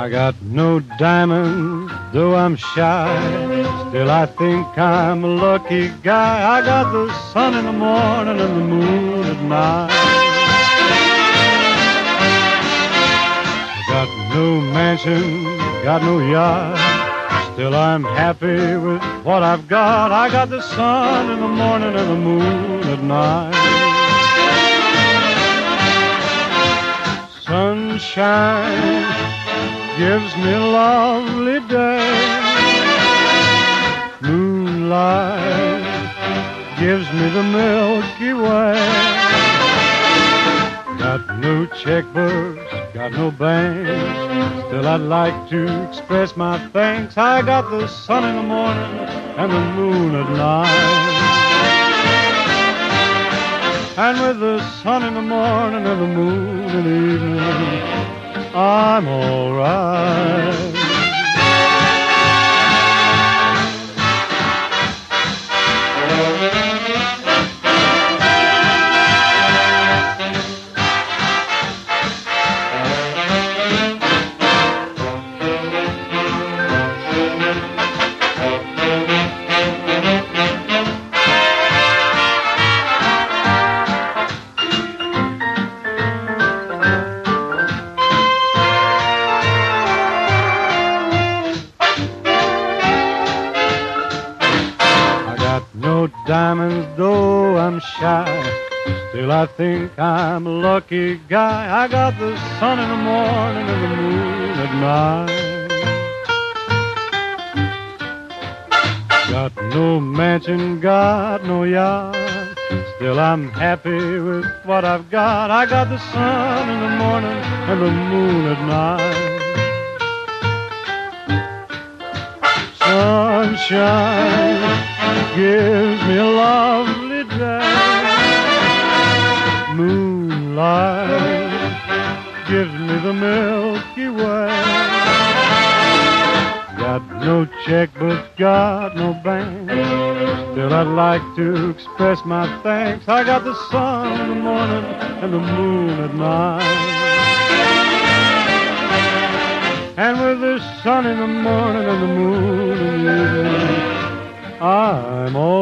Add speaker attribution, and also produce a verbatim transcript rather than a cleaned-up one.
Speaker 1: I got no diamonds, though I'm shy. Still I think I'm a lucky guy. I got the sun in the morning and the moon at night. I got no mansion, got no yacht. Still I'm happy with what I've got. I got the sun in the morning and the moon at night. Sunshine gives me a lovely day. Moonlight gives me the Milky Way. Got no checkbooks, got no banks. Still I'd like to express my thanks. I got the sun in the morning and the moon at night. And with the sun in the morning and the moon in the evening, I'm all right. No diamonds, though I'm shy. Still I think I'm a lucky guy. I got the sun in the morning and the moon at night. Got no mansion, got no yacht. Still I'm happy with what I've got. I got the sun in the morning and the moon at night. Sunshine gives me a lovely day. Moonlight gives me the Milky Way. Got no checkbooks, got no bank. Still I'd like to express my thanks. I got the sun in the morning and the moon at night. And with the sun in the morning and the moon in the evening, I'm all